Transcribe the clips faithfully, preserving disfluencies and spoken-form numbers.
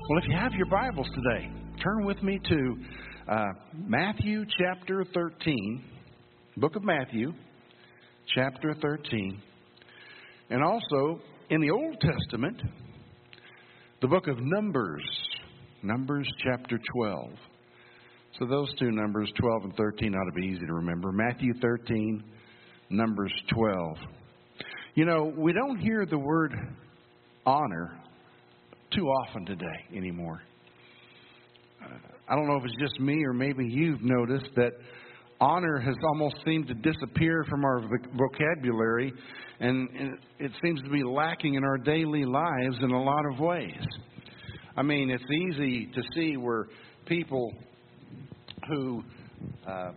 Well, if you have your Bibles today, turn with me to uh, Matthew chapter thirteen, book of Matthew, chapter thirteen, and also in the Old Testament, the book of Numbers, Numbers chapter twelve. So those two numbers, twelve and thirteen, ought to be easy to remember. Matthew thirteen, Numbers twelve. You know, we don't hear the word honor too often today anymore. Uh, I don't know if it's just me or maybe you've noticed that honor has almost seemed to disappear from our vocabulary, and it seems to be lacking in our daily lives in a lot of ways. I mean, it's easy to see where people who uh,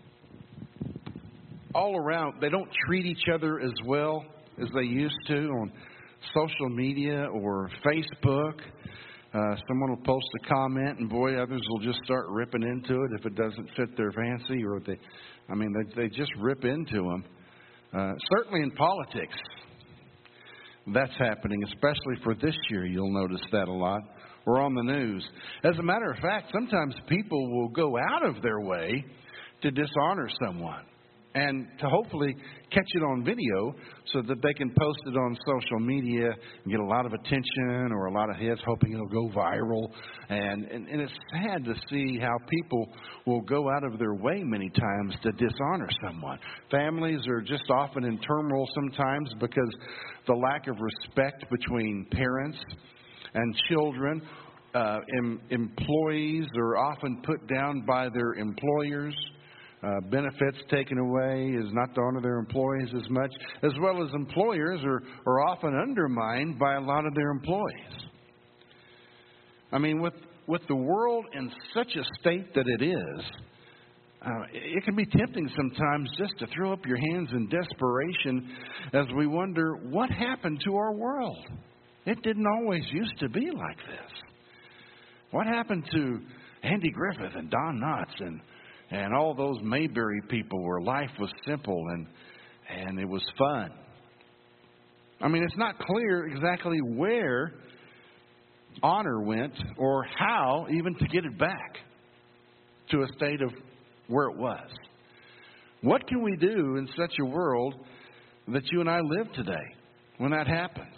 all around, they don't treat each other as well as they used to on social media or Facebook. Uh, someone will post a comment, and boy, others will just start ripping into it if it doesn't fit their fancy, or they, I mean, they, they just rip into them. Uh, certainly in politics, that's happening, especially for this year. You'll notice that a lot. Or on the news. As a matter of fact, sometimes people will go out of their way to dishonor someone, and to hopefully catch it on video so that they can post it on social media and get a lot of attention or a lot of heads, hoping it'll go viral. And, and, and it's sad to see how people will go out of their way many times to dishonor someone. Families are just often in turmoil sometimes because the lack of respect between parents and children. Uh, em, employees are often put down by their employers. Uh, benefits taken away is not to honor their employees as much, as well as employers are, are often undermined by a lot of their employees. I mean, with with the world in such a state that it is, uh, it can be tempting sometimes just to throw up your hands in desperation as we wonder what happened to our world. It didn't always used to be like this. What happened to Andy Griffith and Don Knotts and and all those Mayberry people where life was simple and and it was fun? I mean, it's not clear exactly where honor went or how even to get it back to a state of where it was. What can we do in such a world that you and I live today when that happens?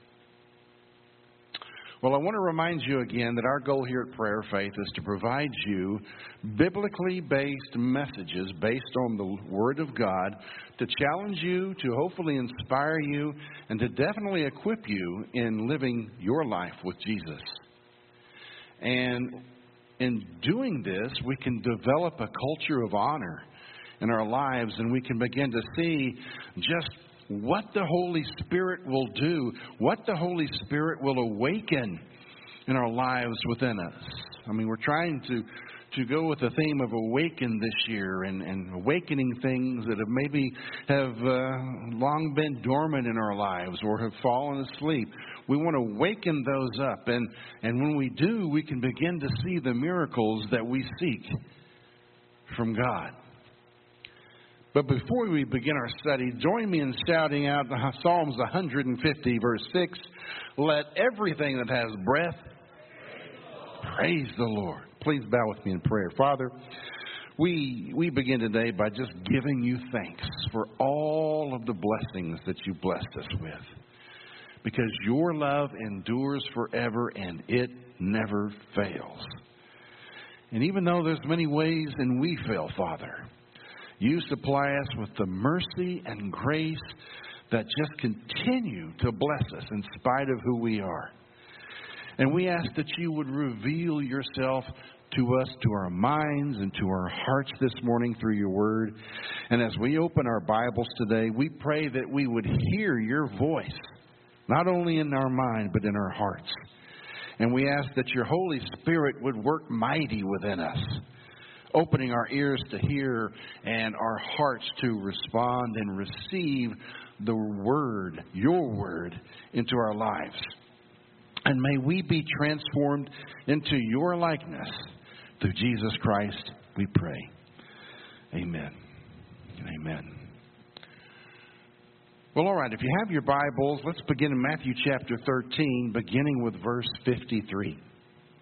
Well, I want to remind you again that our goal here at Prayer Faith is to provide you biblically based messages based on the Word of God to challenge you, to hopefully inspire you, and to definitely equip you in living your life with Jesus. And in doing this, we can develop a culture of honor in our lives, and we can begin to see just what the Holy Spirit will do, what the Holy Spirit will awaken in our lives within us. I mean, we're trying to, to go with the theme of awaken this year and, and awakening things that have maybe have uh, long been dormant in our lives or have fallen asleep. We want to awaken those up, and, and when we do, we can begin to see the miracles that we seek from God. But before we begin our study, join me in shouting out Psalms one fifty, verse six. Let everything that has breath praise the Lord. Please bow with me in prayer. Father, we we begin today by just giving you thanks for all of the blessings that you blessed us with. Because your love endures forever and it never fails. And even though there's many ways and we fail, Father, you supply us with the mercy and grace that just continue to bless us in spite of who we are. And we ask that you would reveal yourself to us, to our minds, and to our hearts this morning through your word. And as we open our Bibles today, we pray that we would hear your voice, not only in our mind, but in our hearts. And we ask that your Holy Spirit would work mighty within us, opening our ears to hear and our hearts to respond and receive the word, your word, into our lives. And may we be transformed into your likeness through Jesus Christ, we pray. Amen. Amen. Well, all right, if you have your Bibles, let's begin in Matthew chapter thirteen, beginning with verse fifty-three.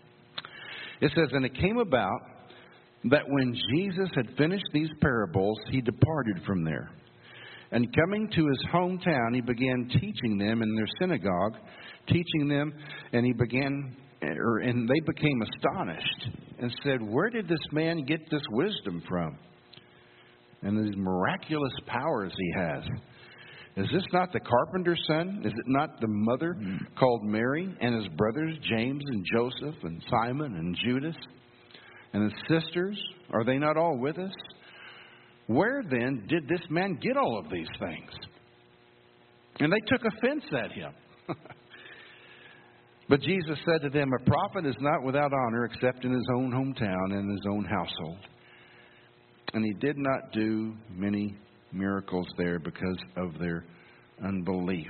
It says, and it came about that when Jesus had finished these parables, he departed from there. And coming to his hometown, he began teaching them in their synagogue, teaching them, and he began, or, and they became astonished and said, where did this man get this wisdom from? And these miraculous powers he has. Is this not the carpenter's son? Is it not the mother called Mary and his brothers, James and Joseph and Simon and Judas? And his sisters, are they not all with us? Where then did this man get all of these things? And they took offense at him. But Jesus said to them, a prophet is not without honor except in his own hometown and his own household. And he did not do many miracles there because of their unbelief.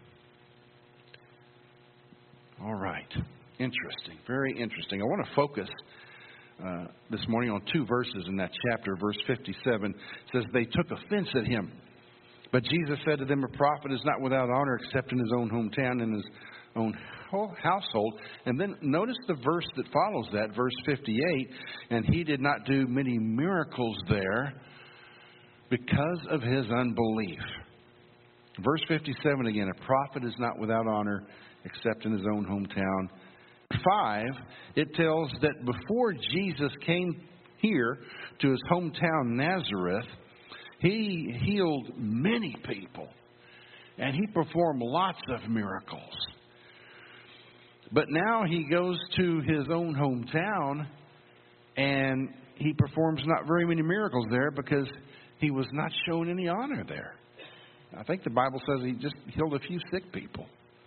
All right. Interesting. Very interesting. I want to focus uh, this morning on two verses in that chapter. Verse fifty-seven says, they took offense at him. But Jesus said to them, a prophet is not without honor except in his own hometown and his own household. And then notice the verse that follows that, verse fifty-eight. And he did not do many miracles there because of his unbelief. Verse fifty-seven again, a prophet is not without honor except in his own hometown. Five, it tells that before Jesus came here to his hometown Nazareth, he healed many people and he performed lots of miracles. But now he goes to his own hometown and he performs not very many miracles there because he was not shown any honor there. I think the Bible says he just healed a few sick people.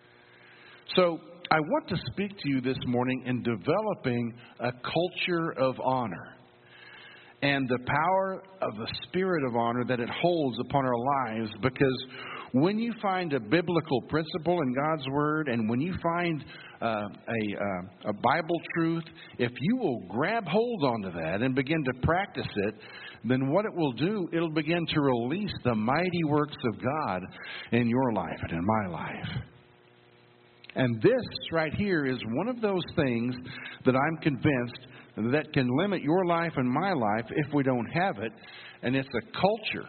So I want to speak to you this morning in developing a culture of honor and the power of the spirit of honor that it holds upon our lives. Because when you find a biblical principle in God's Word and when you find uh, a, uh, a Bible truth, if you will grab hold onto that and begin to practice it, then what it will do, it'll begin to release the mighty works of God in your life and in my life. And this right here is one of those things that I'm convinced that can limit your life and my life if we don't have it. And it's a culture.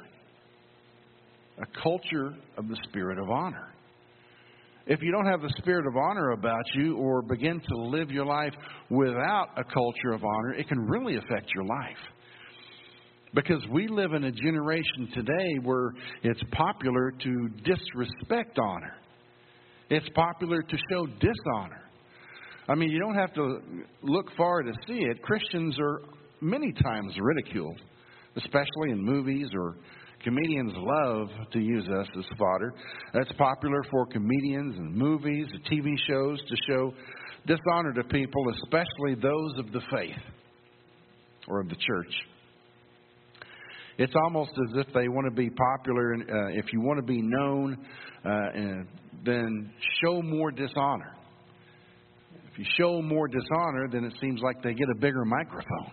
A culture of the spirit of honor. If you don't have the spirit of honor about you or begin to live your life without a culture of honor, it can really affect your life. Because we live in a generation today where it's popular to disrespect honor. It's popular to show dishonor. I mean, you don't have to look far to see it. Christians are many times ridiculed, especially in movies, or comedians love to use us as fodder. That's popular for comedians and movies, and T V shows to show dishonor to people, especially those of the faith or of the church. It's almost as if they want to be popular. Uh, if you want to be known, uh, then show more dishonor. If you show more dishonor, then it seems like they get a bigger microphone.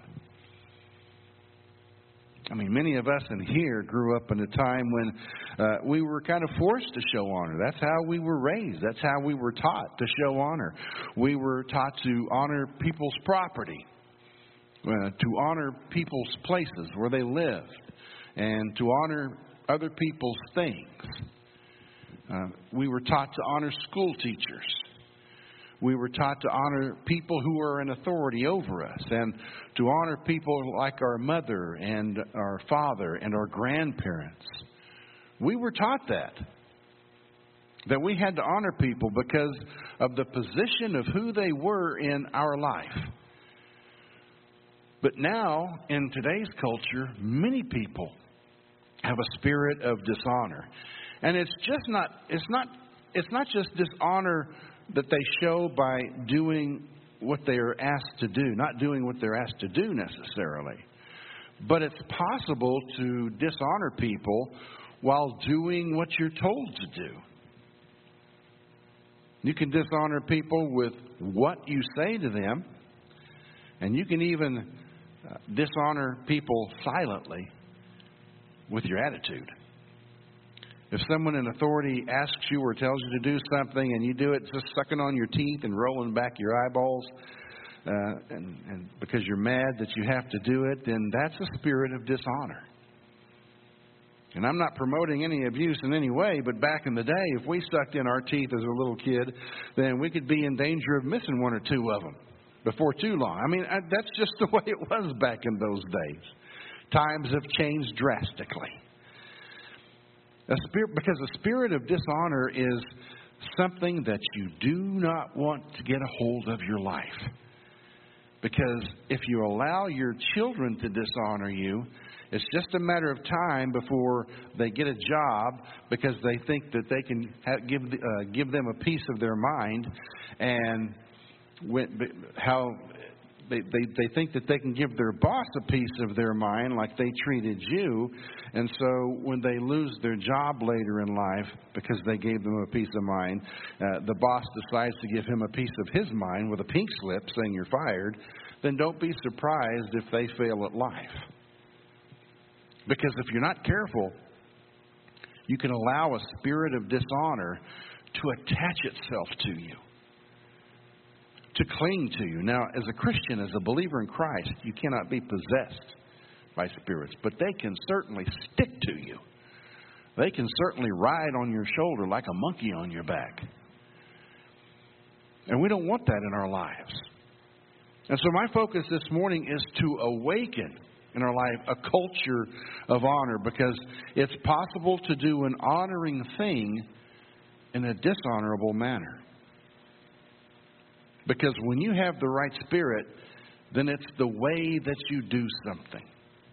I mean, many of us in here grew up in a time when uh, we were kind of forced to show honor. That's how we were raised. That's how we were taught to show honor. We were taught to honor people's property, uh, to honor people's places where they lived, and to honor other people's things. Uh, we were taught to honor school teachers. We were taught to honor people who are in authority over us, and to honor people like our mother and our father and our grandparents. We were taught that. That we had to honor people because of the position of who they were in our life. But now, in today's culture, many people have a spirit of dishonor. And it's just not, it's not, it's not just dishonor that they show by doing what they are asked to do, not doing what they're asked to do necessarily. But it's possible to dishonor people while doing what you're told to do. You can dishonor people with what you say to them, and you can even uh, dishonor people silently with your attitude. If someone in authority asks you or tells you to do something and you do it just sucking on your teeth and rolling back your eyeballs, uh, and, and because you're mad that you have to do it, then that's a spirit of dishonor. And I'm not promoting any abuse in any way, but back in the day, if we sucked in our teeth as a little kid, then we could be in danger of missing one or two of them before too long. I mean, I, that's just the way it was back in those days. Times have changed drastically. A spirit, because a spirit of dishonor is something that you do not want to get a hold of your life. Because if you allow your children to dishonor you, it's just a matter of time before they get a job because they think that they can have, give uh, give them a piece of their mind, and when, how they, they they think that they can give their boss a piece of their mind like they treated you, and so when they lose their job later in life because they gave them a piece of mind, uh, the boss decides to give him a piece of his mind with a pink slip saying you're fired. Then don't be surprised if they fail at life. Because if you're not careful, you can allow a spirit of dishonor to attach itself to you, to cling to you. Now, as a Christian, as a believer in Christ, you cannot be possessed by spirits, but they can certainly stick to you. They can certainly ride on your shoulder like a monkey on your back. And we don't want that in our lives. And so my focus this morning is to awaken in our life a culture of honor, because it's possible to do an honoring thing in a dishonorable manner. Because when you have the right spirit, then it's the way that you do something.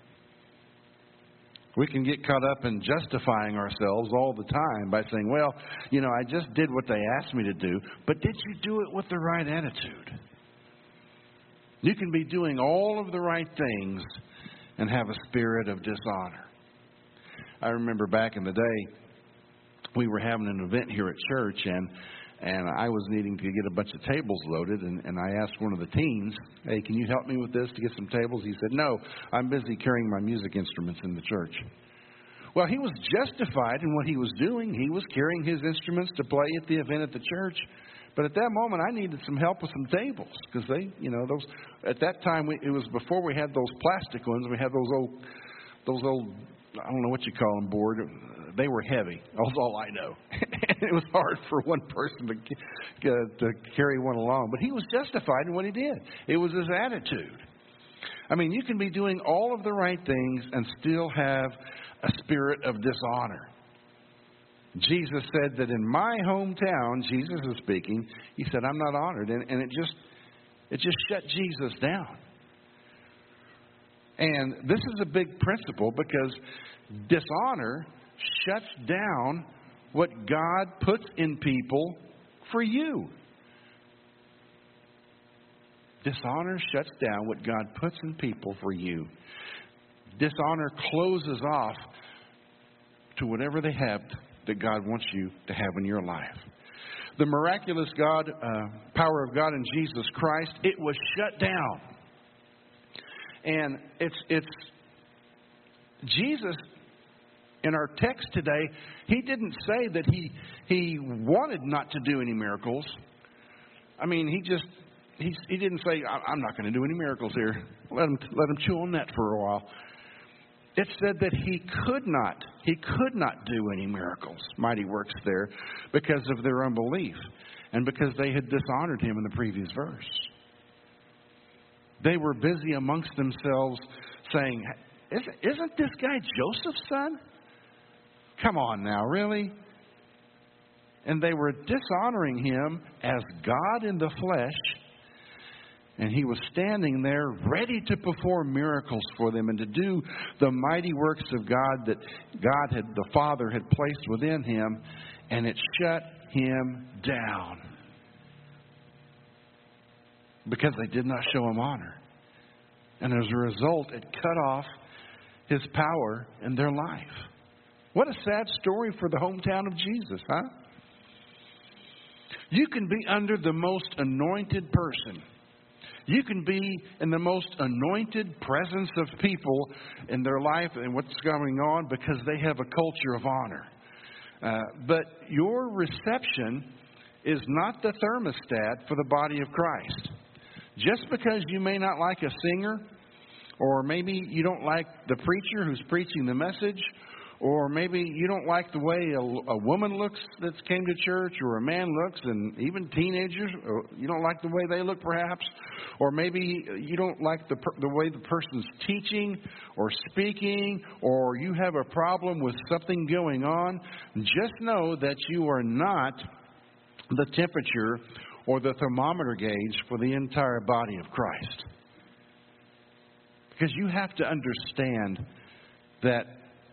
We can get caught up in justifying ourselves all the time by saying, well, you know, I just did what they asked me to do, but did you do it with the right attitude? You can be doing all of the right things and have a spirit of dishonor. I remember back in the day, we were having an event here at church, and and I was needing to get a bunch of tables loaded, and, and I asked one of the teens, hey, can you help me with this to get some tables? He said, no, I'm busy carrying my music instruments in the church. Well, he was justified in what he was doing. He was carrying his instruments to play at the event at the church. But at that moment, I needed some help with some tables, because they, you know, those. At that time, we, it was before we had those plastic ones. We had those old, those old, I don't know what you call them, board. They were heavy. That's all I know. It was hard for one person to uh, to carry one along. But he was justified in what he did. It was his attitude. I mean, you can be doing all of the right things and still have a spirit of dishonor. Jesus said that in my hometown, Jesus is speaking, he said, I'm not honored. And, and it just it just shut Jesus down. And this is a big principle, because dishonor shuts down what God puts in people for you. Dishonor shuts down what God puts in people for you. Dishonor closes off to whatever they have that God wants you to have in your life. The miraculous God, uh, power of God in Jesus Christ, it was shut down. And it's it's Jesus, in our text today, he didn't say that he he wanted not to do any miracles. I mean, he just he he didn't say, I'm not going to do any miracles here. Let him let him chew on that for a while. It said that he could not, he could not do any miracles, mighty works there, because of their unbelief and because they had dishonored him in the previous verse. They were busy amongst themselves saying, isn't, isn't this guy Joseph's son? Come on now, really? And they were dishonoring him as God in the flesh. And he was standing there ready to perform miracles for them and to do the mighty works of God that God had, the Father had placed within him. And it shut him down because they did not show him honor. And as a result, it cut off his power in their life. What a sad story for the hometown of Jesus, huh? You can be under the most anointed person. You can be in the most anointed presence of people in their life and what's going on because they have a culture of honor. Uh, but your reception is not the thermostat for the body of Christ. Just because you may not like a singer, or maybe you don't like the preacher who's preaching the message, or maybe you don't like the way a, a woman looks that's came to church, or a man looks, and even teenagers, or you don't like the way they look perhaps, or maybe you don't like the the way the person's teaching or speaking, or you have a problem with something going on, just know that you are not the temperature or the thermometer gauge for the entire body of Christ. Because you have to understand that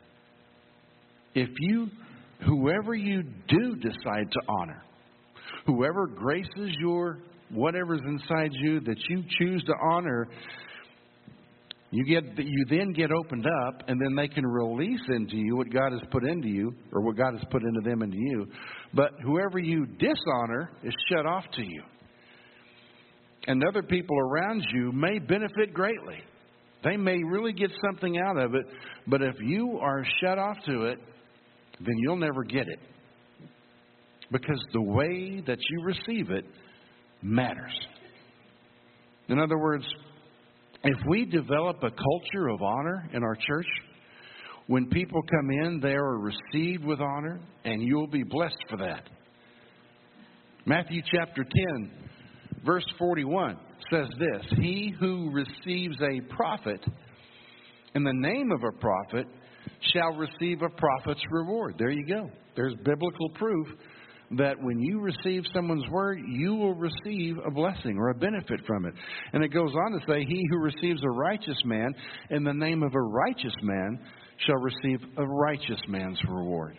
if you, whoever you do decide to honor, whoever graces your, whatever's inside you that you choose to honor, you get, you then get opened up, and then they can release into you what God has put into you, or what God has put into them into you. But whoever you dishonor is shut off to you. And other people around you may benefit greatly. They may really get something out of it, but if you are shut off to it, then you'll never get it. Because the way that you receive it matters. In other words, if we develop a culture of honor in our church, when people come in, they are received with honor, and you'll be blessed for that. Matthew chapter ten, verse forty-one says this: He who receives a prophet in the name of a prophet shall receive a prophet's reward. There you go. There's biblical proof that when you receive someone's word, you will receive a blessing or a benefit from it. And it goes on to say, he who receives a righteous man in the name of a righteous man shall receive a righteous man's reward.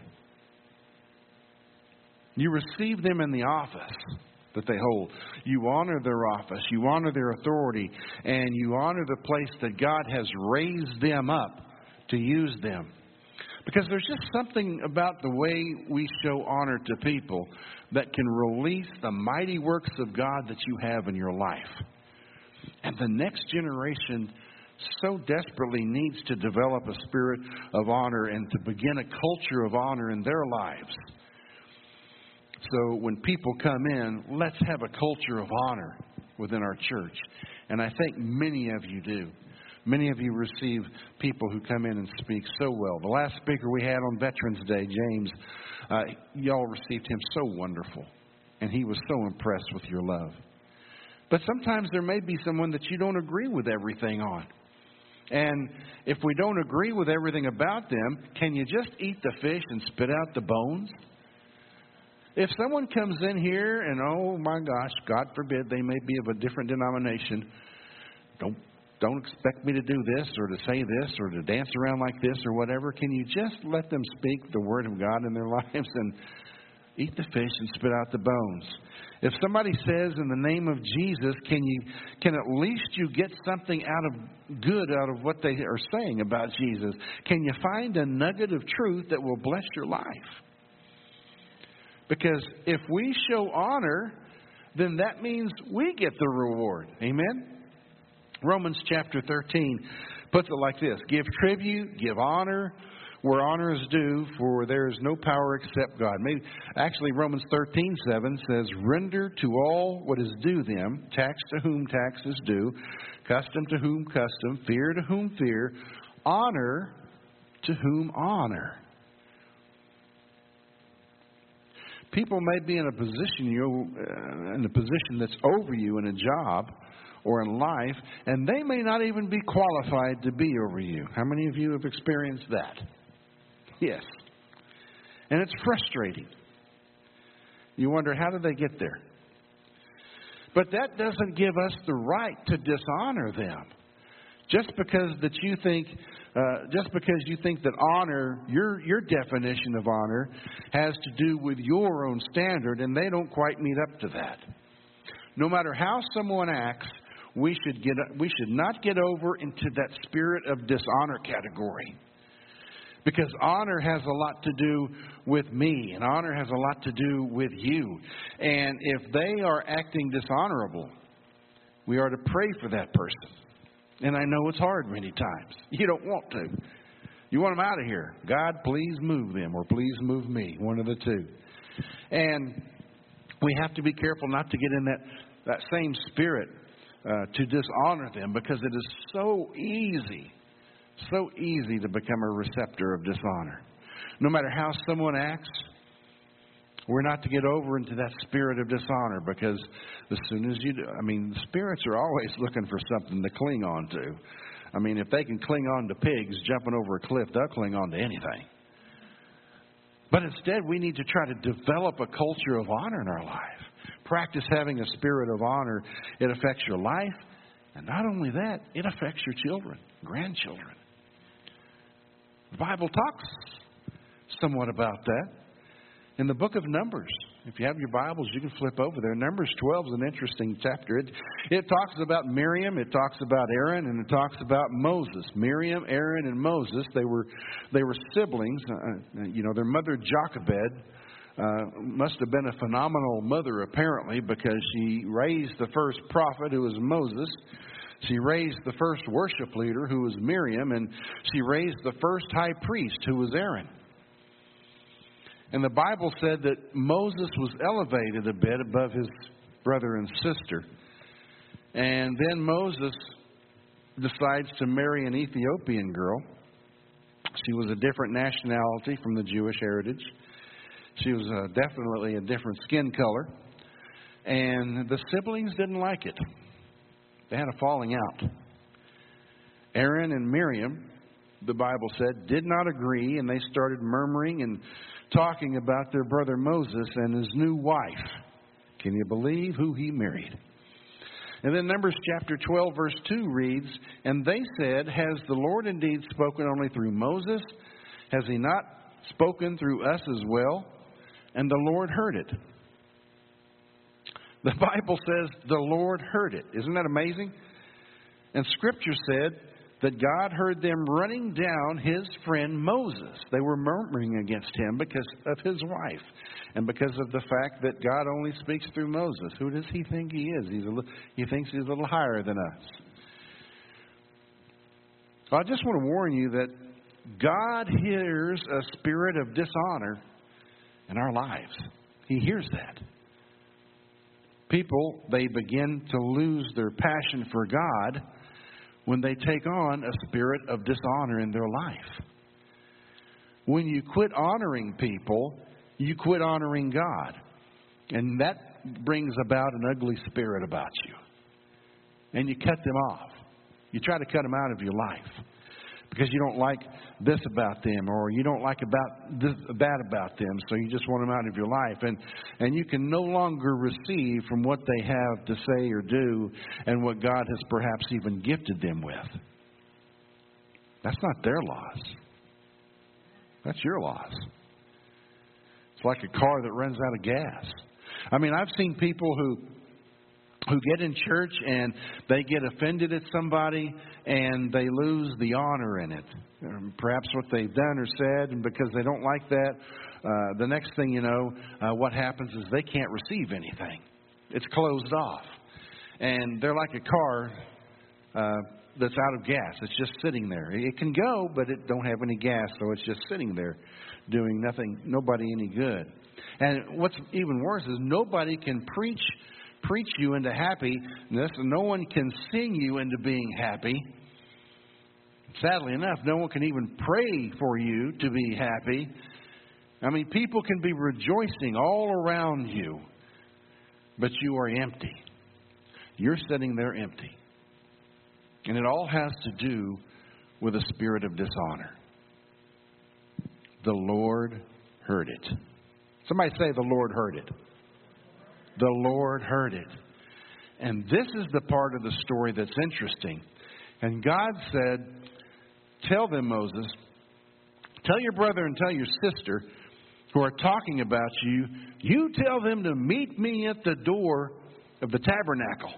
You receive them in the office that they hold. You honor their office. You honor their authority. And you honor the place that God has raised them up to use them. Because there's just something about the way we show honor to people that can release the mighty works of God that you have in your life. And the next generation so desperately needs to develop a spirit of honor and to begin a culture of honor in their lives. So when people come in, let's have a culture of honor within our church. And I think many of you do. Many of you receive people who come in and speak so well. The last speaker we had on Veterans Day, James, uh, y'all received him so wonderful. And he was so impressed with your love. But sometimes there may be someone that you don't agree with everything on. And if we don't agree with everything about them, can you just eat the fish and spit out the bones? If someone comes in here and, oh my gosh, God forbid, they may be of a different denomination, don't Don't expect me to do this or to say this or to dance around like this or whatever. Can you just let them speak the word of God in their lives and eat the fish and spit out the bones? If somebody says in the name of Jesus, can you can at least you get something out of good out of what they are saying about Jesus? Can you find a nugget of truth that will bless your life? Because if we show honor, then that means we get the reward. Amen? Romans chapter thirteen puts it like this: give tribute, give honor where honor is due, for there is no power except God. Maybe, actually, Romans thirteen seven says, render to all what is due them, tax to whom tax is due, custom to whom custom, fear to whom fear, honor to whom honor. People may be in a position, you know, in a position that's over you in a job or in life, and they may not even be qualified to be over you. How many of you have experienced that? Yes. And it's frustrating. You wonder, how did they get there? But that doesn't give us the right to dishonor them. Just because that you think, uh, just because you think that honor, your your definition of honor, has to do with your own standard, and they don't quite meet up to that. No matter how someone acts, we should get we should not get over into that spirit of dishonor category. Because honor has a lot to do with me, and honor has a lot to do with you. And if they are acting dishonorable, we are to pray for that person. And I know it's hard many times. You don't want to. You want them out of here. God, please move them, or please move me. One of the two. And we have to be careful not to get in that, that same spirit uh, to dishonor them, because it is so easy, so easy to become a receptor of dishonor. No matter how someone acts, we're not to get over into that spirit of dishonor, because as soon as you do, I mean, spirits are always looking for something to cling on to. I mean, if they can cling on to pigs jumping over a cliff, they'll cling on to anything. But instead, we need to try to develop a culture of honor in our life. Practice having a spirit of honor. It affects your life. And not only that, it affects your children, grandchildren. The Bible talks somewhat about that. In the book of Numbers, if you have your Bibles, you can flip over there. Numbers twelve is an interesting chapter. It, it talks about Miriam, it talks about Aaron, and it talks about Moses. Miriam, Aaron, and Moses, they were they were siblings. Uh, you know, their mother Jochebed uh, must have been a phenomenal mother, apparently, because she raised the first prophet, who was Moses. She raised the first worship leader, who was Miriam, and she raised the first high priest, who was Aaron. And the Bible said that Moses was elevated a bit above his brother and sister. And then Moses decides to marry an Ethiopian girl. She was a different nationality from the Jewish heritage. She was uh, definitely a different skin color. And the siblings didn't like it. They had a falling out. Aaron and Miriam, the Bible said, did not agree, and they started murmuring and talking about their brother Moses and his new wife. Can you believe who he married? And then Numbers chapter twelve, verse two reads, "And they said, Has the Lord indeed spoken only through Moses? Has he not spoken through us as well? And the Lord heard it." The Bible says the Lord heard it. Isn't that amazing? And Scripture said that God heard them running down his friend Moses. They were murmuring against him because of his wife and because of the fact that God only speaks through Moses. Who does he think he is? He's a li- he thinks he's a little higher than us. Well, I just want to warn you that God hears a spirit of dishonor in our lives. He hears that. People, they begin to lose their passion for God when they take on a spirit of dishonor in their life. When you quit honoring people, you quit honoring God. And that brings about an ugly spirit about you. And you cut them off. You try to cut them out of your life because you don't like this about them, or you don't like about this, that about them, so you just want them out of your life. And, and you can no longer receive from what they have to say or do and what God has perhaps even gifted them with. That's not their loss. That's your loss. It's like a car that runs out of gas. I mean, I've seen people who who get in church and they get offended at somebody and they lose the honor in it. Um, perhaps what they've done or said, and because they don't like that, uh, the next thing you know, uh, what happens is they can't receive anything. It's closed off. And they're like a car uh, that's out of gas. It's just sitting there. It can go, but it don't have any gas, so it's just sitting there doing nothing, nobody any good. And what's even worse is nobody can preach preach you into happiness, and no one can sing you into being happy. Sadly enough, no one can even pray for you to be happy. I mean, people can be rejoicing all around you, but you are empty. You're sitting there empty. And it all has to do with a spirit of dishonor. The Lord heard it. Somebody say, the Lord heard it. The Lord heard it. And this is the part of the story that's interesting. And God said, tell them, Moses, tell your brother and tell your sister who are talking about you, you tell them to meet me at the door of the tabernacle.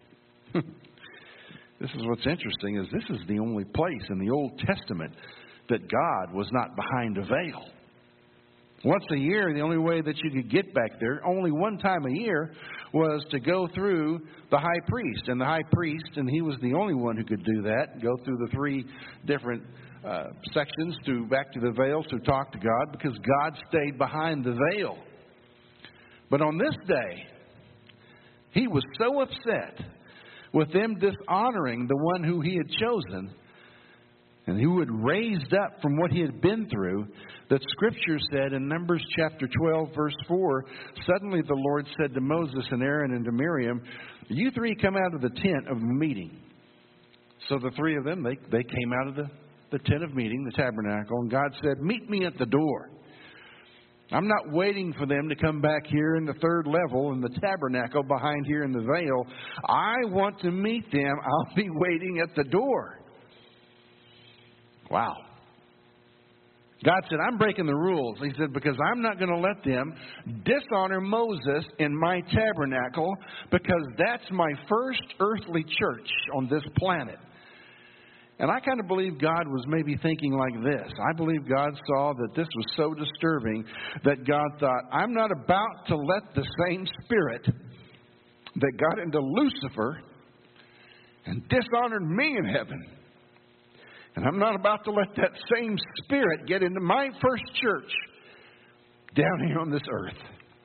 This is what's interesting, is this is the only place in the Old Testament that God was not behind a veil. Once a year, the only way that you could get back there, only one time a year, was to go through the high priest. And the high priest, and he was the only one who could do that, go through the three different uh, sections to back to the veil to talk to God, because God stayed behind the veil. But on this day, he was so upset with them dishonoring the one who he had chosen and who had raised up from what he had been through, that Scripture said in Numbers chapter twelve, verse four, suddenly the Lord said to Moses and Aaron and to Miriam, you three come out of the tent of the meeting. So the three of them, they, they came out of the, the tent of meeting, the tabernacle, and God said, meet me at the door. I'm not waiting for them to come back here in the third level in the tabernacle behind here in the veil. I want to meet them. I'll be waiting at the door. Wow. God said, I'm breaking the rules. He said, because I'm not going to let them dishonor Moses in my tabernacle, because that's my first earthly church on this planet. And I kind of believe God was maybe thinking like this. I believe God saw that this was so disturbing that God thought, I'm not about to let the same spirit that got into Lucifer and dishonored me in heaven. And I'm not about to let that same spirit get into my first church down here on this earth.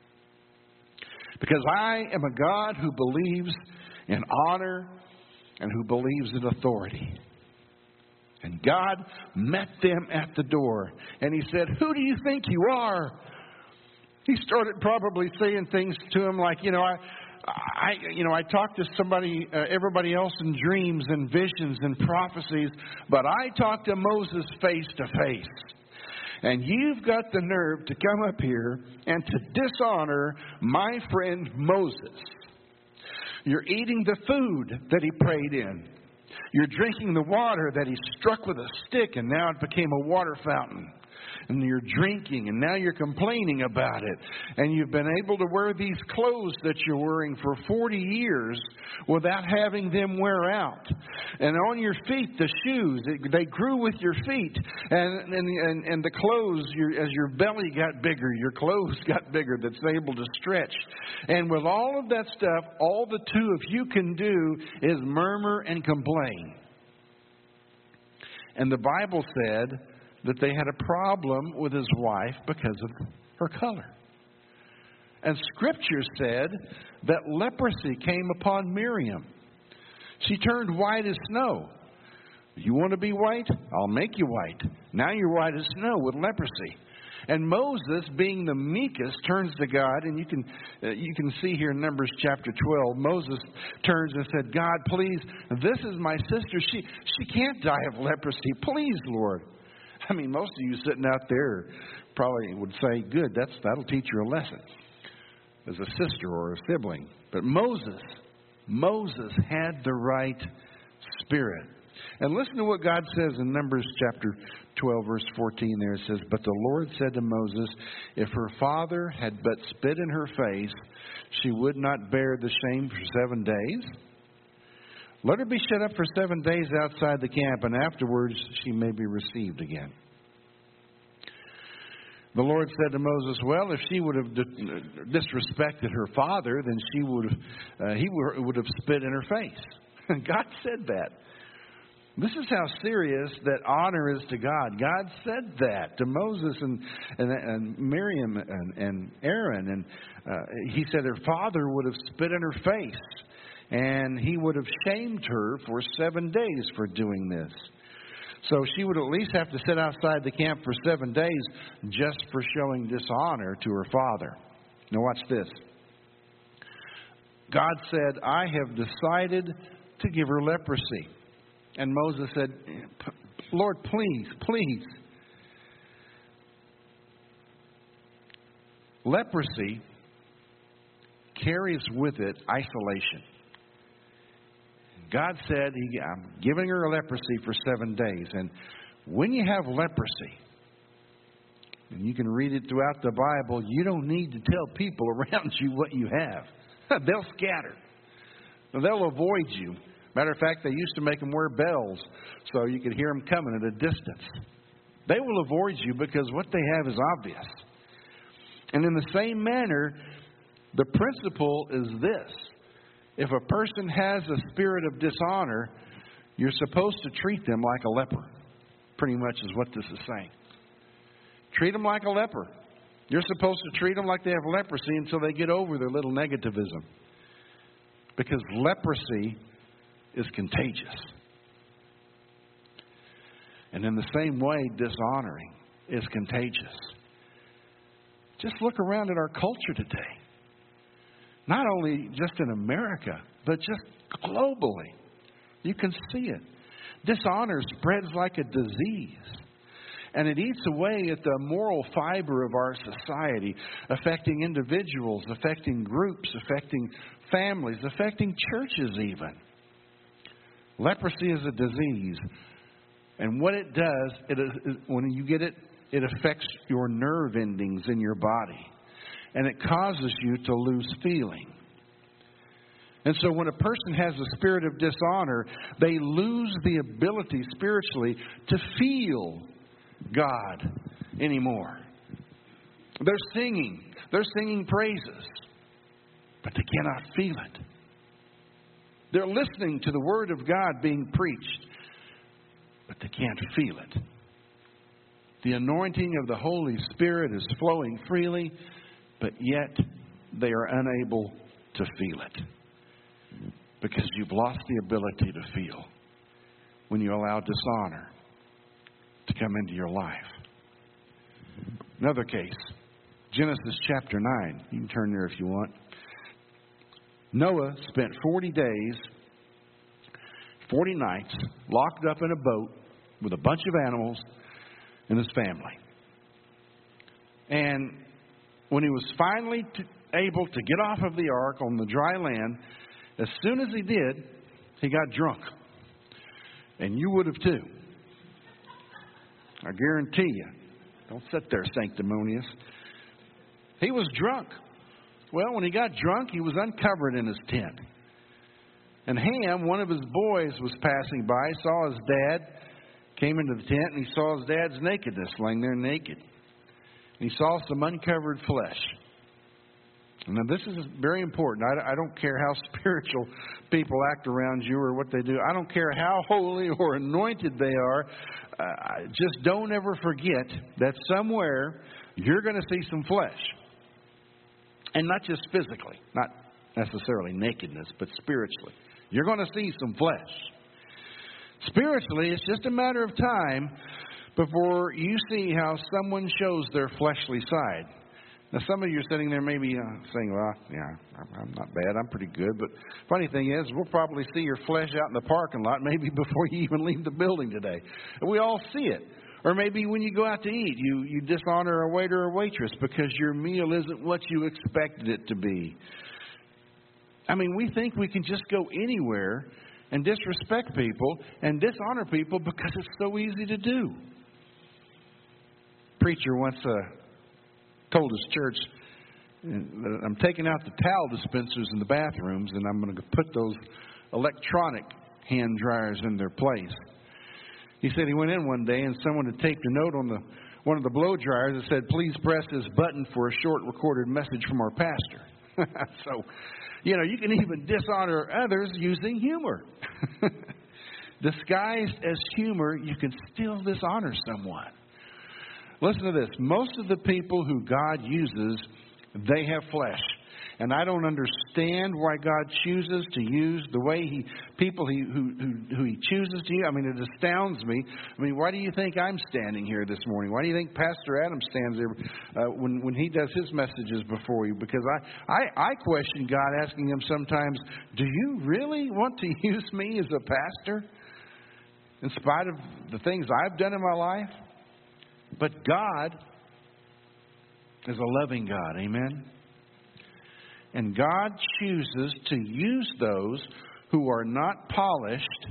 Because I am a God who believes in honor and who believes in authority. And God met them at the door. And he said, who do you think you are? He started probably saying things to him like, you know, I, I you know, I talk to somebody, uh, everybody else in dreams and visions and prophecies, but I talk to Moses face to face. And you've got the nerve to come up here and to dishonor my friend Moses. You're eating the food that he prayed in. You're drinking the water that he struck with a stick, and now it became a water fountain. And you're drinking, and now you're complaining about it. And you've been able to wear these clothes that you're wearing for forty years without having them wear out. And on your feet, the shoes, they grew with your feet. And and, and, and the clothes, your, as your belly got bigger, your clothes got bigger that's able to stretch. And with all of that stuff, all the two of you can do is murmur and complain. And the Bible said that they had a problem with his wife because of her color. And Scripture said that leprosy came upon Miriam. She turned white as snow. You want to be white? I'll make you white. Now you're white as snow with leprosy. And Moses, being the meekest, turns to God, and you can uh, you can see here in Numbers chapter twelve, Moses turns and said, God, please, this is my sister. She she can't die of leprosy. Please, Lord. I mean, most of you sitting out there probably would say, good, that's that'll teach you a lesson as a sister or a sibling. But Moses, Moses had the right spirit. And listen to what God says in Numbers chapter twelve, verse fourteen there. It says, but the Lord said to Moses, if her father had but spit in her face, she would not bear the shame for seven days. Let her be shut up for seven days outside the camp, and afterwards she may be received again. The Lord said to Moses, well, if she would have disrespected her father, then she would have, uh, he would have spit in her face. And God said that. This is how serious that honor is to God. God said that to Moses and, and, and Miriam and, and Aaron. And uh, he said her father would have spit in her face. And he would have shamed her for seven days for doing this. So she would at least have to sit outside the camp for seven days just for showing dishonor to her father. Now watch this. God said, I have decided to give her leprosy. And Moses said, Lord, please, please. Leprosy carries with it isolation. God said, I'm giving her a leprosy for seven days. And when you have leprosy, and you can read it throughout the Bible, you don't need to tell people around you what you have. They'll scatter. They'll avoid you. Matter of fact, they used to make them wear bells so you could hear them coming at a distance. They will avoid you because what they have is obvious. And in the same manner, the principle is this. If a person has a spirit of dishonor, you're supposed to treat them like a leper. Pretty much is what this is saying. Treat them like a leper. You're supposed to treat them like they have leprosy until they get over their little negativism. Because leprosy is contagious. And in the same way, dishonoring is contagious. Just look around at our culture today. Not only just in America, but just globally. You can see it. Dishonor spreads like a disease. And it eats away at the moral fiber of our society, affecting individuals, affecting groups, affecting families, affecting churches even. Leprosy is a disease. And what it does, it is, when you get it, it affects your nerve endings in your body. And it causes you to lose feeling. And so when a person has a spirit of dishonor, they lose the ability spiritually to feel God anymore. They're singing. They're singing praises. But they cannot feel it. They're listening to the Word of God being preached. But they can't feel it. The anointing of the Holy Spirit is flowing freely, but yet they are unable to feel it. Because you've lost the ability to feel when you allow dishonor to come into your life. Another case, Genesis chapter nine. You can turn there if you want. Noah spent forty days, forty nights, locked up in a boat with a bunch of animals and his family. And when he was finally t- able to get off of the ark on the dry land, as soon as he did, he got drunk. And you would have too. I guarantee you. Don't sit there sanctimonious. He was drunk. Well, when he got drunk, he was uncovered in his tent. And Ham, one of his boys, was passing by, saw his dad, came into the tent, and he saw his dad's nakedness, laying there naked. And he saw some uncovered flesh. Now, this is very important. I, I don't care how spiritual people act around you or what they do. I don't care how holy or anointed they are. Uh, just don't ever forget that somewhere you're going to see some flesh. And not just physically, not necessarily nakedness, but spiritually. You're going to see some flesh. Spiritually, it's just a matter of time before you see how someone shows their fleshly side. Now, some of you are sitting there maybe uh, saying, well, yeah, I'm not bad. I'm pretty good. But funny thing is, we'll probably see your flesh out in the parking lot maybe before you even leave the building today. And we all see it. Or maybe when you go out to eat, you, you dishonor a waiter or waitress because your meal isn't what you expected it to be. I mean, we think we can just go anywhere and disrespect people and dishonor people because it's so easy to do. Preacher once uh, told his church, I'm taking out the towel dispensers in the bathrooms and I'm going to put those electronic hand dryers in their place. He said he went in one day and someone had taped a note on the one of the blow dryers that said, please press this button for a short recorded message from our pastor. So, you know, you can even dishonor others using humor. Disguised as humor, you can still dishonor someone. Listen to this. Most of the people who God uses, they have flesh. And I don't understand why God chooses to use the way He people he, who, who, who He chooses to use. I mean, it astounds me. I mean, why do you think I'm standing here this morning? Why do you think Pastor Adam stands there uh, when, when he does his messages before you? Because I, I, I question God, asking Him sometimes, do you really want to use me as a pastor? In spite of the things I've done in my life? But God is a loving God. Amen? And God chooses to use those who are not polished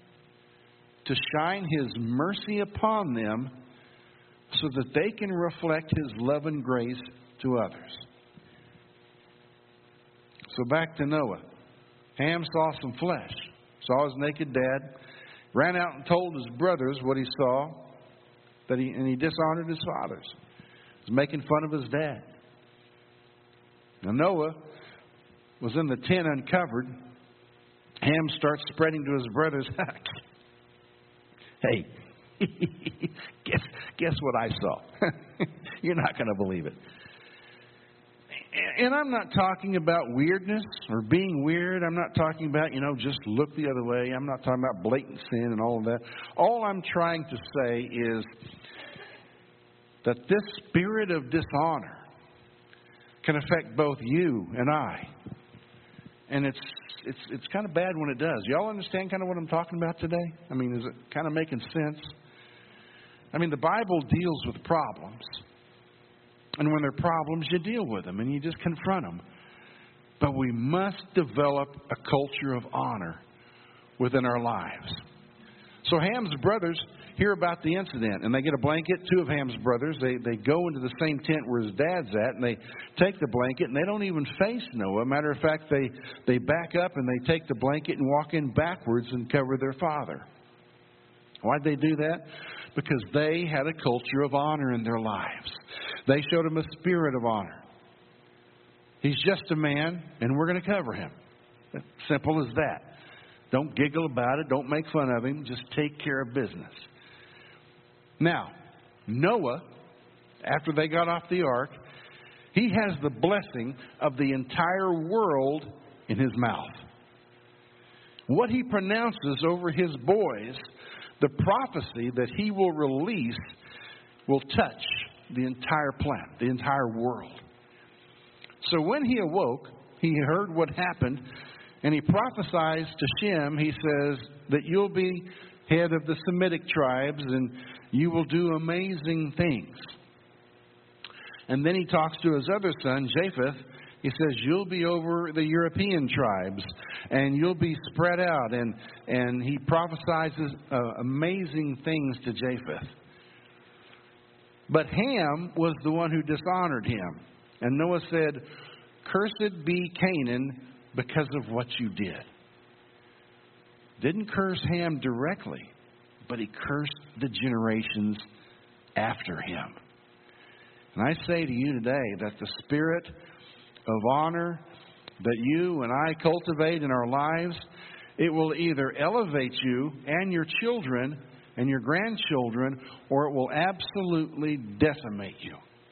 to shine His mercy upon them so that they can reflect His love and grace to others. So back to Noah. Ham saw some flesh, saw his naked dad, ran out and told his brothers what he saw, that he, and he dishonored his fathers. He was making fun of his dad. Now Noah was in the tent uncovered. Ham starts spreading to his brothers, hey, guess, guess what I saw? You're not going to believe it. And I'm not talking about weirdness or being weird. I'm not talking about, you know, just look the other way. I'm not talking about blatant sin and all of that. All I'm trying to say is that this spirit of dishonor can affect both you and I. And it's it's it's kind of bad when it does. Y'all understand kind of what I'm talking about today? I mean, is it kind of making sense? I mean, the Bible deals with problems. And when they're problems, you deal with them and you just confront them. But we must develop a culture of honor within our lives. So Ham's brothers hear about the incident, and they get a blanket. Two of Ham's brothers, they, they go into the same tent where his dad's at, and they take the blanket, and they don't even face Noah. Matter of fact, they, they back up, and they take the blanket and walk in backwards and cover their father. Why'd they do that? Because they had a culture of honor in their lives. They showed him a spirit of honor. He's just a man, and we're going to cover him. Simple as that. Don't giggle about it. Don't make fun of him. Just take care of business. Now, Noah, after they got off the ark, he has the blessing of the entire world in his mouth. What he pronounces over his boys, the prophecy that he will release, will touch the entire planet, the entire world. So when he awoke, he heard what happened, and he prophesies to Shem. He says that you'll be head of the Semitic tribes, and you will do amazing things. And then he talks to his other son, Japheth. He says, you'll be over the European tribes, and you'll be spread out. And, and he prophesies uh, amazing things to Japheth. But Ham was the one who dishonored him. And Noah said, cursed be Canaan because of what you did. Didn't curse Ham directly, but he cursed the generations after him. And I say to you today that the spirit of honor that you and I cultivate in our lives, it will either elevate you and your children and your grandchildren, or it will absolutely decimate you.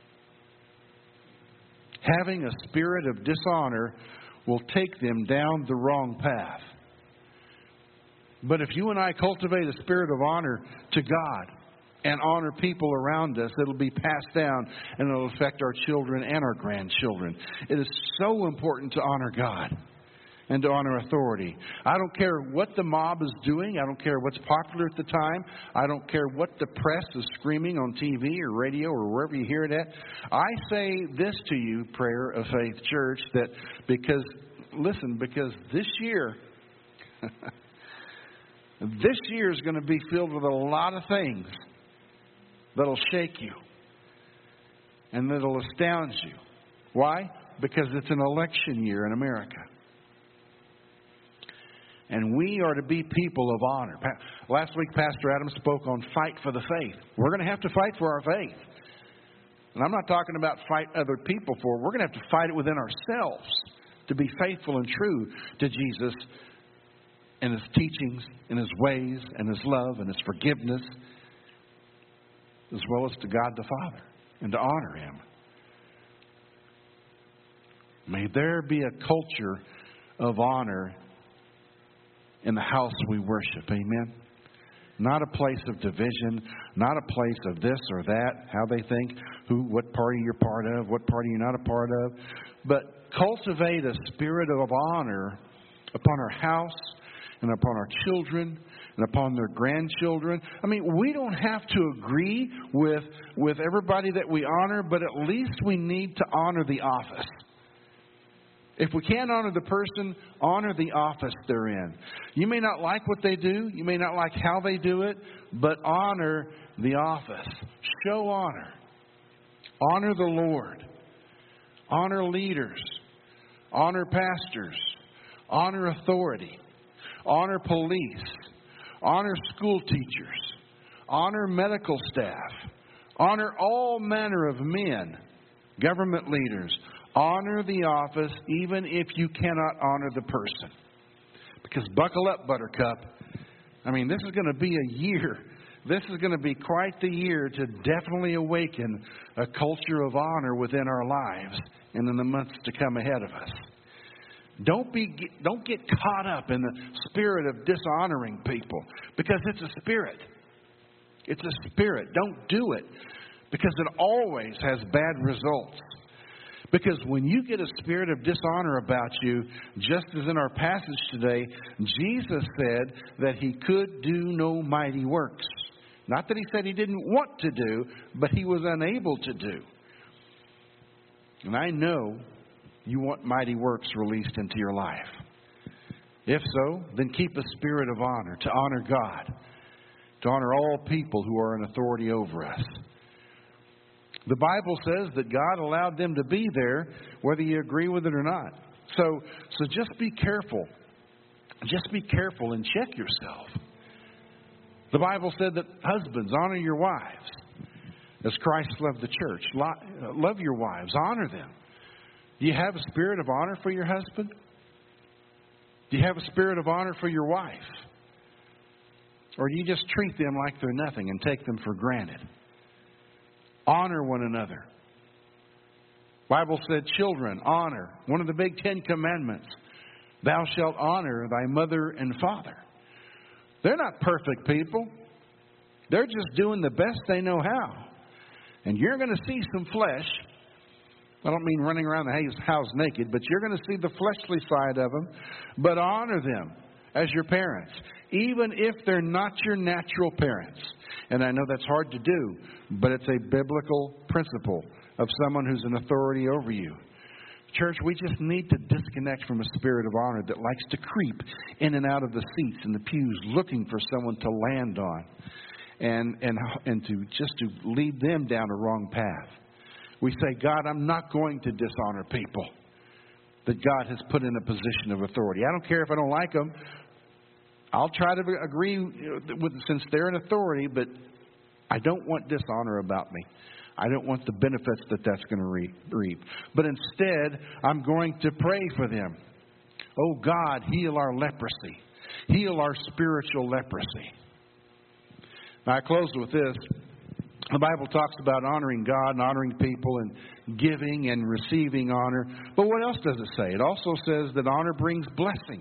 Having a spirit of dishonor will take them down the wrong path. But if you and I cultivate a spirit of honor to God and honor people around us, it'll be passed down and it'll affect our children and our grandchildren. It is so important to honor God and to honor authority. I don't care what the mob is doing. I don't care what's popular at the time. I don't care what the press is screaming on T V or radio or wherever you hear it at. I say this to you, Prayer of Faith Church, that because, listen, because this year, this year is going to be filled with a lot of things that'll shake you and that'll astound you. Why? Because it's an election year in America. And we are to be people of honor. Last week, Pastor Adam spoke on fight for the faith. We're going to have to fight for our faith. And I'm not talking about fight other people for. We're going to have to fight it within ourselves to be faithful and true to Jesus and His teachings and His ways and His love and His forgiveness, as well as to God the Father, and to honor Him. May there be a culture of honor in the house we worship. Amen. Not a place of division, not a place of this or that, how they think, who, what party you're part of, what party you're not a part of. But cultivate a spirit of honor upon our house and upon our children and upon their grandchildren. I mean, we don't have to agree with, with everybody that we honor, but at least we need to honor the office. If we can't honor the person, honor the office they're in. You may not like what they do. You may not like how they do it, but honor the office. Show honor. Honor the Lord. Honor leaders. Honor pastors. Honor authority. Honor police. Honor school teachers. Honor medical staff. Honor all manner of men, government leaders. Honor the office even if you cannot honor the person. Because buckle up, Buttercup. I mean, this is going to be a year this is going to be quite the year to definitely awaken a culture of honor within our lives and in the months to come ahead of us. Don't be, don't get caught up in the spirit of dishonoring people, because it's a spirit. It's a spirit. Don't do it, because it always has bad results. Because when you get a spirit of dishonor about you, just as in our passage today, Jesus said that He could do no mighty works. Not that He said He didn't want to do, but He was unable to do. And I know you want mighty works released into your life. If so, then keep a spirit of honor, to honor God, to honor all people who are in authority over us. The Bible says that God allowed them to be there, whether you agree with it or not. So, so just be careful. Just be careful and check yourself. The Bible said that husbands, honor your wives as Christ loved the church. Love your wives. Honor them. Do you have a spirit of honor for your husband? Do you have a spirit of honor for your wife? Or do you just treat them like they're nothing and take them for granted? Honor one another. The Bible said, children, honor. One of the big Ten Commandments. Thou shalt honor thy mother and father. They're not perfect people. They're just doing the best they know how. And you're going to see some flesh. I don't mean running around the house naked, but you're going to see the fleshly side of them. But honor them as your parents, even if they're not your natural parents. And I know that's hard to do, but it's a biblical principle of someone who's an authority over you. Church, we just need to disconnect from a spirit of honor that likes to creep in and out of the seats and the pews looking for someone to land on and, and, and to just to lead them down a wrong path. We say, God, I'm not going to dishonor people that God has put in a position of authority. I don't care if I don't like them. I'll try to agree with since they're in authority, but I don't want dishonor about me. I don't want the benefits that that's going to reap. But instead, I'm going to pray for them. Oh God, heal our leprosy. Heal our spiritual leprosy. Now I close with this. The Bible talks about honoring God and honoring people and giving and receiving honor. But what else does it say? It also says that honor brings blessing.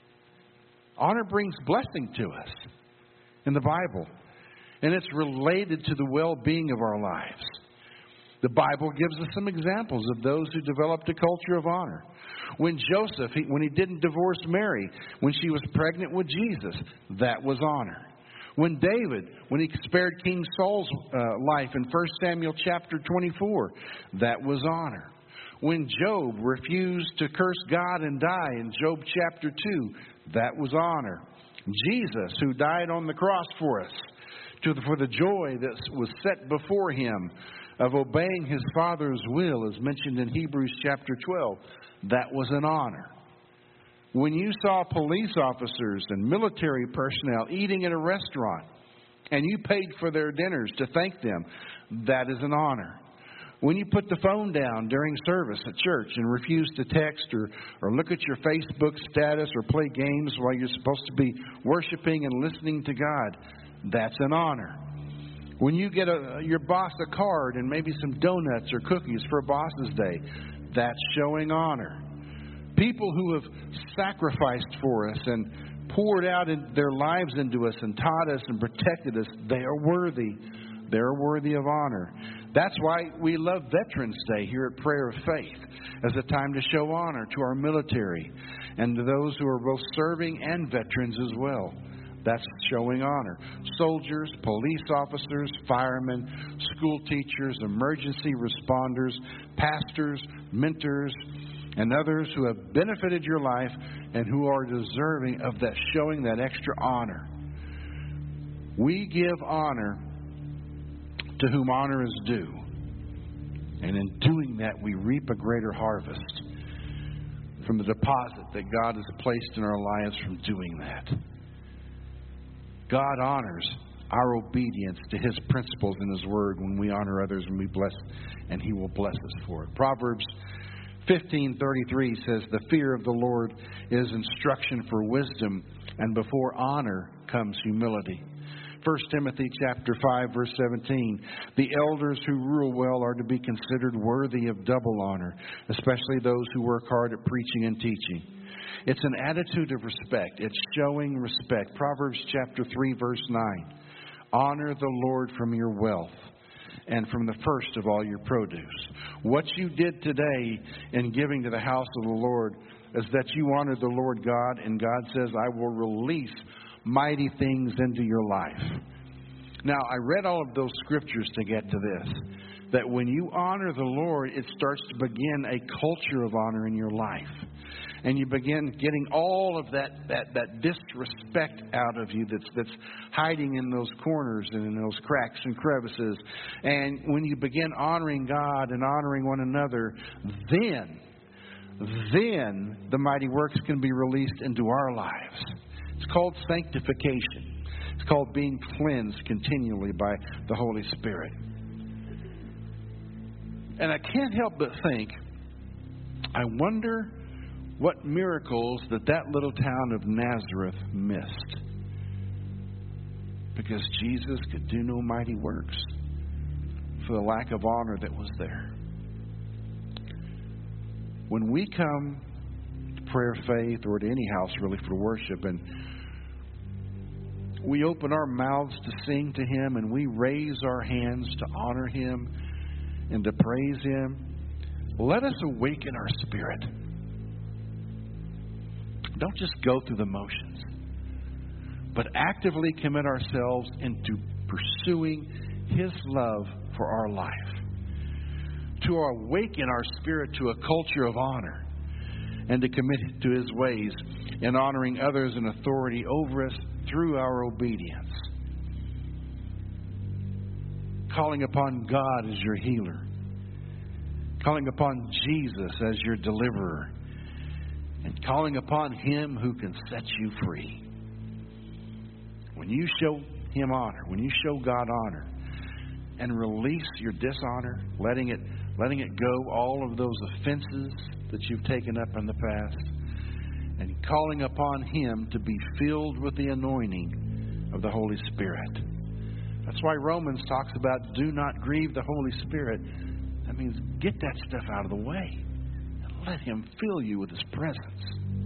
Honor brings blessing to us in the Bible. And it's related to the well-being of our lives. The Bible gives us some examples of those who developed a culture of honor. When Joseph, he, when he didn't divorce Mary, when she was pregnant with Jesus, that was honor. When David, when he spared King Saul's uh, life in First Samuel chapter twenty-four, that was honor. When Job refused to curse God and die in Job chapter two, that was honor. Jesus, who died on the cross for us, to the, for the joy that was set before him of obeying his Father's will, as mentioned in Hebrews chapter twelve, that was an honor. When you saw police officers and military personnel eating at a restaurant and you paid for their dinners to thank them, that is an honor. When you put the phone down during service at church and refuse to text or, or look at your Facebook status or play games while you're supposed to be worshiping and listening to God, that's an honor. When you get a, your boss a card and maybe some donuts or cookies for Boss's Day, that's showing honor. People who have sacrificed for us and poured out in their lives into us and taught us and protected us, they are worthy. They're worthy of honor. That's why we love Veterans Day here at Prayer of Faith as a time to show honor to our military and to those who are both serving and veterans as well. That's showing honor. Soldiers, police officers, firemen, school teachers, emergency responders, pastors, mentors, and others who have benefited your life and who are deserving of that, showing that extra honor. We give honor to whom honor is due. And in doing that, we reap a greater harvest from the deposit that God has placed in our lives from doing that. God honors our obedience to His principles in His Word when we honor others and we bless, and He will bless us for it. Proverbs fifteen thirty-three says, the fear of the Lord is instruction for wisdom, and before honor comes humility. First Timothy chapter five, verse seventeen. The elders who rule well are to be considered worthy of double honor, especially those who work hard at preaching and teaching. It's an attitude of respect. It's showing respect. Proverbs chapter three, verse nine. Honor the Lord from your wealth and from the first of all your produce. What you did today in giving to the house of the Lord is that you honored the Lord God, and God says, I will release mighty things into your life. Now, I read all of those scriptures to get to this, that when you honor the Lord, it starts to begin a culture of honor in your life. And you begin getting all of that, that, that disrespect out of you that's, that's hiding in those corners and in those cracks and crevices. And when you begin honoring God and honoring one another, then, then the mighty works can be released into our lives. It's called sanctification. It's called being cleansed continually by the Holy Spirit. And I can't help but think, I wonder what miracles that that little town of Nazareth missed. Because Jesus could do no mighty works for the lack of honor that was there. When we come to Prayer Faith or to any house really for worship, and we open our mouths to sing to Him, and we raise our hands to honor Him and to praise Him, let us awaken our spirit. Don't just go through the motions, but actively commit ourselves into pursuing His love for our life. To awaken our spirit to a culture of honor and to commit to His ways in honoring others in authority over us through our obedience. Calling upon God as your healer. Calling upon Jesus as your deliverer. And calling upon Him who can set you free. When you show Him honor, when you show God honor, and release your dishonor, letting it letting it go, all of those offenses that you've taken up in the past, and calling upon Him to be filled with the anointing of the Holy Spirit. That's why Romans talks about do not grieve the Holy Spirit. That means get that stuff out of the way and let Him fill you with His presence.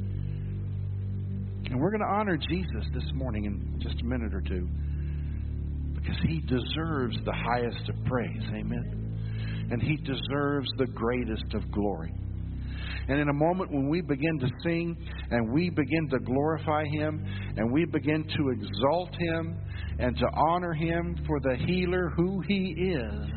And we're going to honor Jesus this morning in just a minute or two, because He deserves the highest of praise. Amen. And He deserves the greatest of glory. And in a moment when we begin to sing and we begin to glorify Him and we begin to exalt Him and to honor Him for the healer who He is,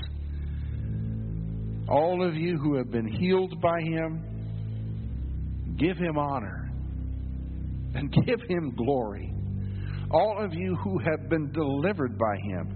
all of you who have been healed by Him, give Him honor and give Him glory. All of you who have been delivered by Him,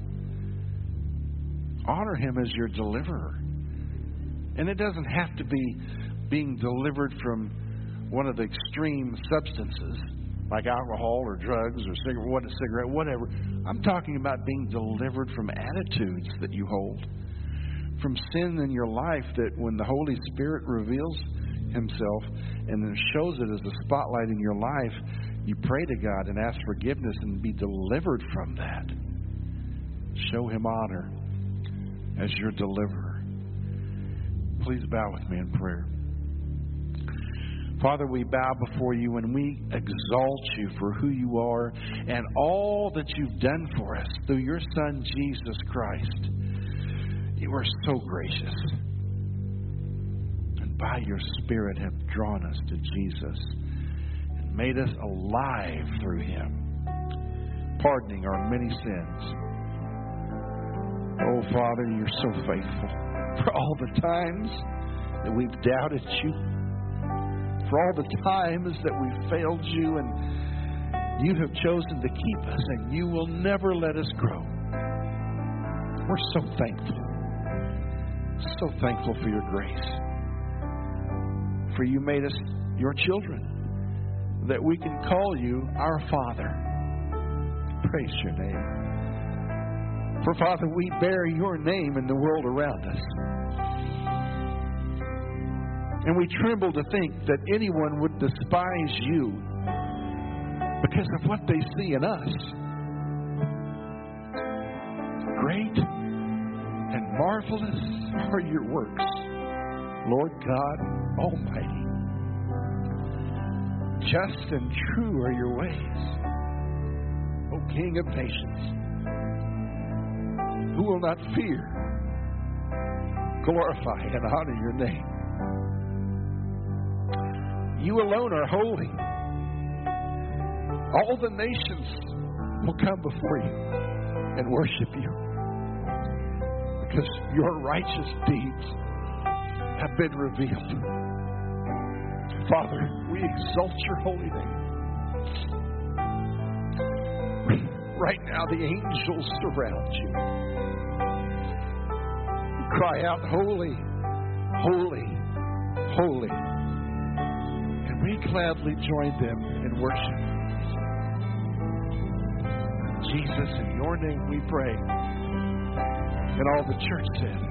honor Him as your deliverer. And it doesn't have to be being delivered from one of the extreme substances like alcohol or drugs or cigarette, what a cigarette, whatever. I'm talking about being delivered from attitudes that you hold, from sin in your life that when the Holy Spirit reveals Himself and then shows it as a spotlight in your life, you pray to God and ask forgiveness and be delivered from that. Show Him honor as your deliverer. Please bow with me in prayer. Father, we bow before You and we exalt You for who You are and all that You've done for us through Your Son, Jesus Christ. You are so gracious. And by Your Spirit have drawn us to Jesus and made us alive through Him, pardoning our many sins. Oh, Father, You're so faithful. For all the times that we've doubted You, for all the times that we've failed You, and You have chosen to keep us, and You will never let us grow. We're so thankful. So thankful for Your grace. For You made us Your children, that we can call You our Father. Praise Your name. For Father, we bear Your name in the world around us. And we tremble to think that anyone would despise You because of what they see in us. Great and marvelous are your works, Lord God Almighty. Just and true are your ways, O King of nations. Who will not fear, glorify, and honor your name? You alone are holy. All the nations will come before you and worship you, because your righteous deeds have been revealed. Father, we exalt your holy name. Right now, the angels surround you. Cry out, holy, holy, holy. And we gladly join them in worship. Jesus, in your name we pray. And all the church said,